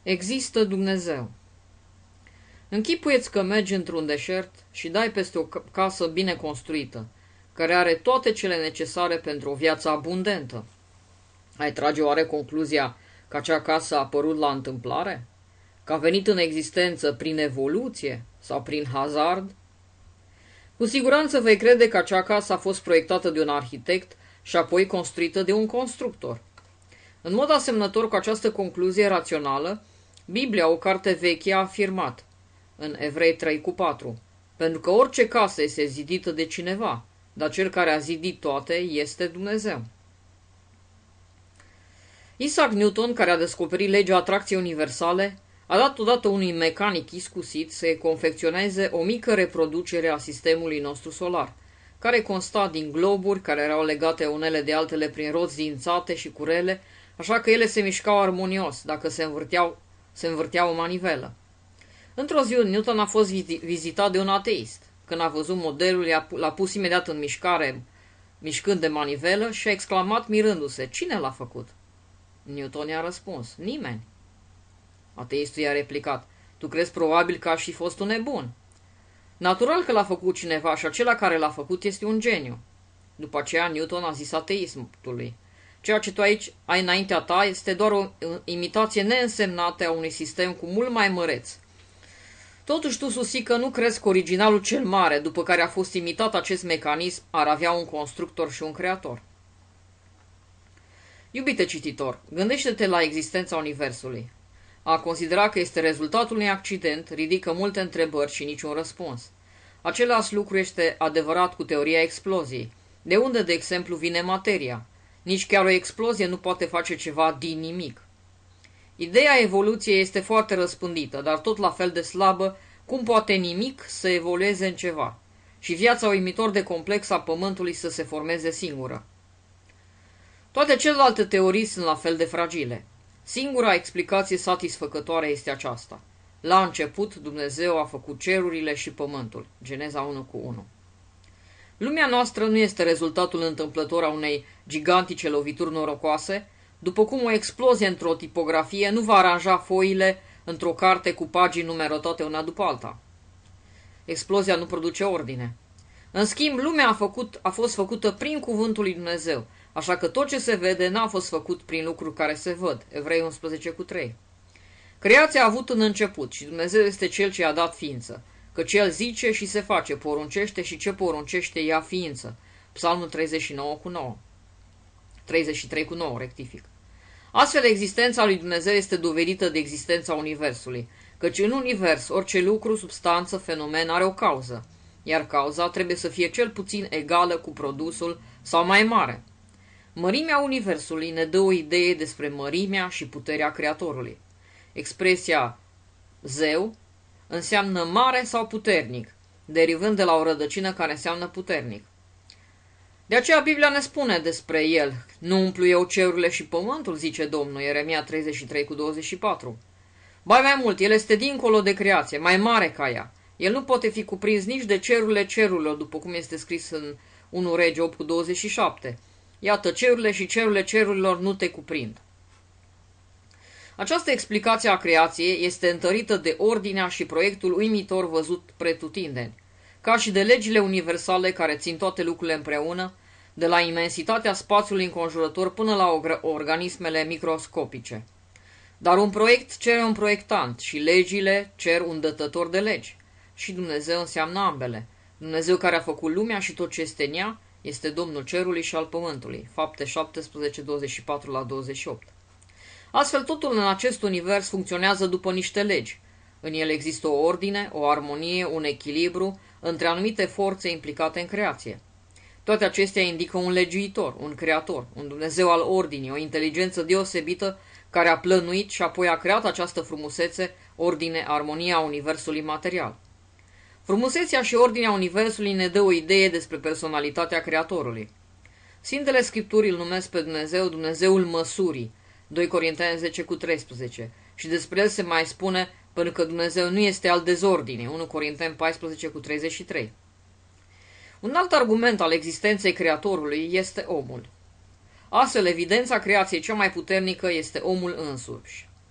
Există Dumnezeu. Închipuieți că mergi într-un deșert și dai peste o casă bine construită, care are toate cele necesare pentru o viață abundentă. Ai trage oare concluzia că acea casă a apărut la întâmplare? Că a venit în existență prin evoluție sau prin hazard? Cu siguranță vei crede că acea casă a fost proiectată de un arhitect și apoi construită de un constructor. În mod asemănător cu această concluzie rațională, Biblia, o carte veche, a afirmat în Evrei 3:4, pentru că orice casă este zidită de cineva, dar cel care a zidit toate este Dumnezeu. Isaac Newton, care a descoperit legea atracției universale, a dat odată unui mecanic iscusit să confecționeze o mică reproducere a sistemului nostru solar, care consta din globuri care erau legate unele de altele prin roți dințate și curele, așa că ele se mișcau armonios dacă se învârteau o manivelă. Într-o zi, Newton a fost vizitat de un ateist. Când a văzut modelul, l-a pus imediat în mișcare, mișcând de manivelă, și a exclamat mirându-se: "Cine l-a făcut?" Newton i-a răspuns: "Nimeni." Ateistul i-a replicat: "Tu crezi probabil că aș fi fost un nebun. Natural că l-a făcut cineva și acela care l-a făcut este un geniu." După aceea Newton a zis ateistului: "Ceea ce tu aici ai înaintea ta este doar o imitație neînsemnată a unui sistem cu mult mai măreț. Totuși tu susții că nu crezi că originalul cel mare, după care a fost imitat acest mecanism, ar avea un constructor și un creator." Iubite cititor, gândește-te la existența Universului. A considera că este rezultatul unui accident ridică multe întrebări și niciun răspuns. Același lucru este adevărat cu teoria exploziei. De unde, de exemplu, vine materia? Nici chiar o explozie nu poate face ceva din nimic. Ideea evoluției este foarte răspândită, dar tot la fel de slabă. Cum poate nimic să evolueze în ceva? Și viața uimitor de complexă a Pământului să se formeze singură. Toate celelalte teorii sunt la fel de fragile. Singura explicație satisfăcătoare este aceasta: la început Dumnezeu a făcut cerurile și pământul. Geneza 1:1. Lumea noastră nu este rezultatul întâmplător a unei gigantice lovituri norocoase, după cum o explozie într-o tipografie nu va aranja foile într-o carte cu pagini numerotate una după alta. Explozia nu produce ordine. În schimb, lumea a fost făcută prin cuvântul lui Dumnezeu, așa că tot ce se vede n-a fost făcut prin lucruri care se văd. Evrei 11:3. Creația a avut un început și Dumnezeu este Cel ce i-a dat ființă, căci El zice și se face, poruncește și ce poruncește ia ființă. Psalmul 39:9. 33:9, rectific. Astfel, existența lui Dumnezeu este dovedită de existența Universului, căci în Univers orice lucru, substanță, fenomen are o cauză, iar cauza trebuie să fie cel puțin egală cu produsul sau mai mare. Mărimea Universului ne dă o idee despre mărimea și puterea Creatorului. Expresia zeu înseamnă mare sau puternic, derivând de la o rădăcină care înseamnă puternic. De aceea Biblia ne spune despre el: "Nu umplu eu cerurile și pământul", zice Domnul, Ieremia 33:24. Mai mult, el este dincolo de creație, mai mare ca ea. El nu poate fi cuprins nici de cerurile cerurilor, după cum este scris în 1 Regi 8:27. Iată, cerurile și cerurile cerurilor nu te cuprind. Această explicație a creației este întărită de ordinea și proiectul uimitor văzut pretutindeni, ca și de legile universale care țin toate lucrurile împreună, de la imensitatea spațiului înconjurător până la organismele microscopice. Dar un proiect cere un proiectant și legile cer un dătător de legi. Și Dumnezeu înseamnă ambele. Dumnezeu care a făcut lumea și tot ce este în ea este Domnul cerului și al pământului. Fapte 17:24-28. Astfel, totul în acest univers funcționează după niște legi. În el există o ordine, o armonie, un echilibru între anumite forțe implicate în creație. Toate acestea indică un legiuitor, un creator, un Dumnezeu al ordinii, o inteligență deosebită care a plănuit și apoi a creat această frumusețe, ordine, armonie a universului material. Frumusețea și ordinea universului ne dă o idee despre personalitatea Creatorului. Sfintele Scripturi îl numesc pe Dumnezeu Dumnezeul măsurii, 2 Corinteni 10:13, și despre el se mai spune pentru că Dumnezeu nu este al dezordinei, 1 Corinteni 14:33. Un alt argument al existenței Creatorului este omul. Astfel, evidența creației cea mai puternică este omul însuși.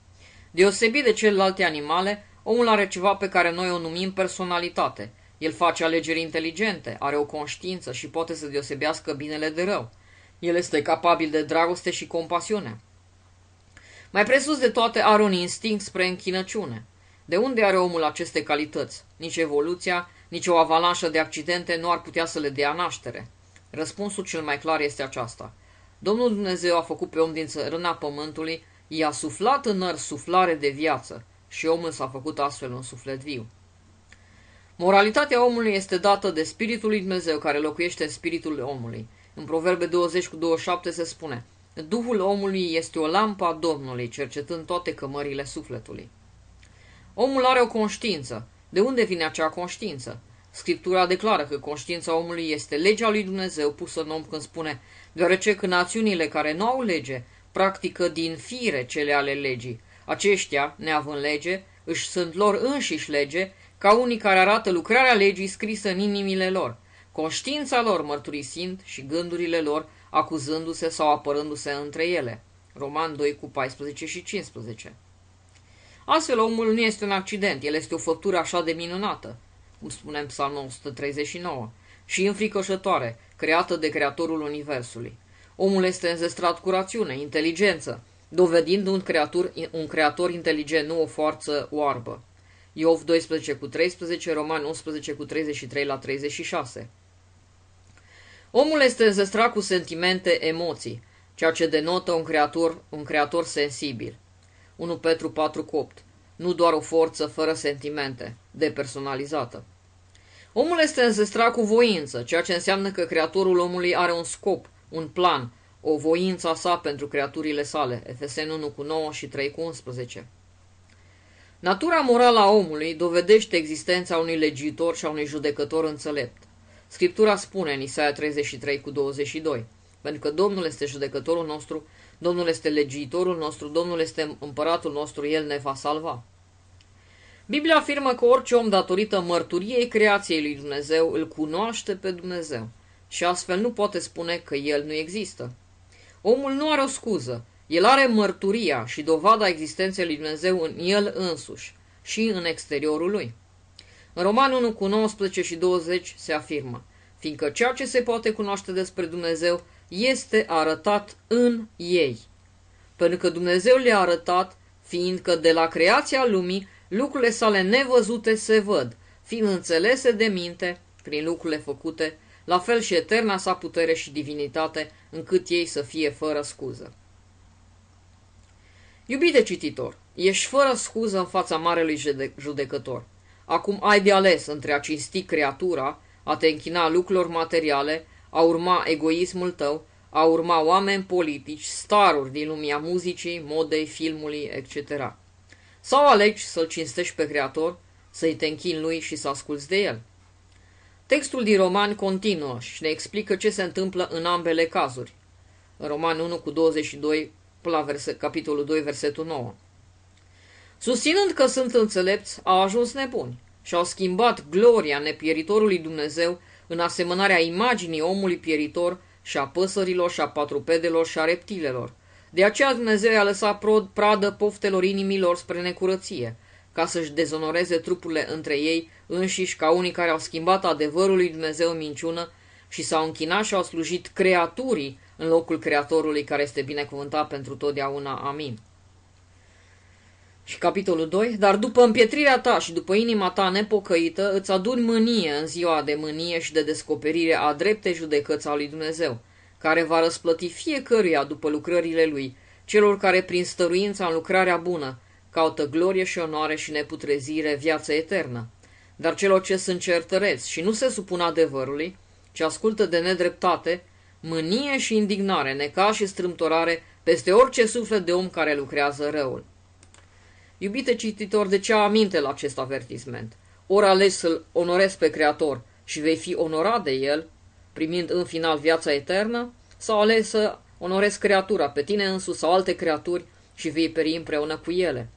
Deosebit de celelalte animale, omul are ceva pe care noi o numim personalitate. El face alegeri inteligente, are o conștiință și poate să deosebească binele de rău. El este capabil de dragoste și compasiune. Mai presus de toate, are un instinct spre închinăciune. De unde are omul aceste calități? Nici evoluția, nici o avalanșă de accidente nu ar putea să le dea naștere. Răspunsul cel mai clar este aceasta. Domnul Dumnezeu a făcut pe om din țărâna pământului, i-a suflat în nări suflare de viață și omul s-a făcut astfel un suflet viu. Moralitatea omului este dată de Spiritul lui Dumnezeu care locuiește în spiritul omului. În Proverbe 20:27 se spune: Duhul omului este o lampă a Domnului, cercetând toate cămările sufletului. Omul are o conștiință. De unde vine acea conștiință? Scriptura declară că conștiința omului este legea lui Dumnezeu pusă în om când spune: deoarece că națiunile care nu au lege practică din fire cele ale legii, aceștia, neavând lege, își sunt lor înșiși lege, ca unii care arată lucrarea legii scrisă în inimile lor, conștiința lor mărturisind și gândurile lor acuzându-se sau apărându-se între ele. Roman 2:14 și 15. Astfel, omul nu este un accident, el este o făptură așa de minunată, cum spune în Psalmul 139, și înfricoșătoare, creată de Creatorul Universului. Omul este înzestrat cu rațiune, inteligență, dovedind un creator inteligent, nu o forță oarbă. Iov 12:13, Romani 11:33 la 36. Omul este înzestrat cu sentimente, emoții, ceea ce denotă un creator sensibil. 1 Petru 4:8. Nu doar o forță fără sentimente, depersonalizată. Omul este înzestrat cu voință, ceea ce înseamnă că creatorul omului are un scop, un plan, o voință a sa pentru creaturile sale. Efeseni 1:9 și 3:11. Natura morală a omului dovedește existența unui legiuitor și a unui judecător înțelept. Scriptura spune în Isaia 33:22, pentru că Domnul este judecătorul nostru, Domnul este legiuitorul nostru, Domnul este împăratul nostru, El ne va salva. Biblia afirmă că orice om, datorită mărturiei creației lui Dumnezeu, îl cunoaște pe Dumnezeu și astfel nu poate spune că El nu există. Omul nu are o scuză, el are mărturia și dovada existenței lui Dumnezeu în el însuși și în exteriorul lui. În Roman 1:19 și 20 se afirmă: fiindcă ceea ce se poate cunoaște despre Dumnezeu este arătat în ei. Pentru că Dumnezeu le-a arătat, fiindcă de la creația lumii lucrurile sale nevăzute se văd, fiind înțelese de minte prin lucrurile făcute, la fel și eterna sa putere și divinitate, încât ei să fie fără scuză. Iubite cititor, ești fără scuză în fața marelui judecător. Acum ai de ales între a cinsti creatura, a te închina lucrurilor materiale, a urma egoismul tău, a urma oameni politici, staruri din lumea muzicii, modei, filmului, etc. Sau alegi să-L cinstești pe Creator, să-i te închini Lui și să asculți de El. Textul din Romani continuă și ne explică ce se întâmplă în ambele cazuri. În Romani 1:22 la capitolul 2, versetul 9. Susținând că sunt înțelepți, au ajuns nebuni și au schimbat gloria nepieritorului Dumnezeu în asemănarea imaginii omului pieritor și a păsărilor și a patrupedelor și a reptilelor. De aceea Dumnezeu i-a lăsat pradă poftelor inimilor spre necurăție, ca să-și dezonoreze trupurile între ei înșiși, ca unii care au schimbat adevărul lui Dumnezeu în minciună și s-au închinat și au slujit creaturii în locul Creatorului care este binecuvântat pentru totdeauna. Amin. Și capitolul 2. Dar după împietrirea ta și după inima ta nepocăită, îți aduni mânie în ziua de mânie și de descoperire a dreptei judecăți a lui Dumnezeu, care va răsplăti fiecăruia după lucrările lui, celor care prin stăruința în lucrarea bună caută glorie și onoare și neputrezire, viață eternă. Dar celor ce sunt certăreți și nu se supun adevărului, ci ascultă de nedreptate, mânie și indignare, necaz și strâmtorare peste orice suflet de om care lucrează răul. Iubite cititor, de ce aminte la acest avertisment? Ori alegi să-L onorezi pe Creator și vei fi onorat de El, primind în final viața eternă, sau alegi să onorezi creatura, pe tine însuți sau alte creaturi și vei peri împreună cu ele.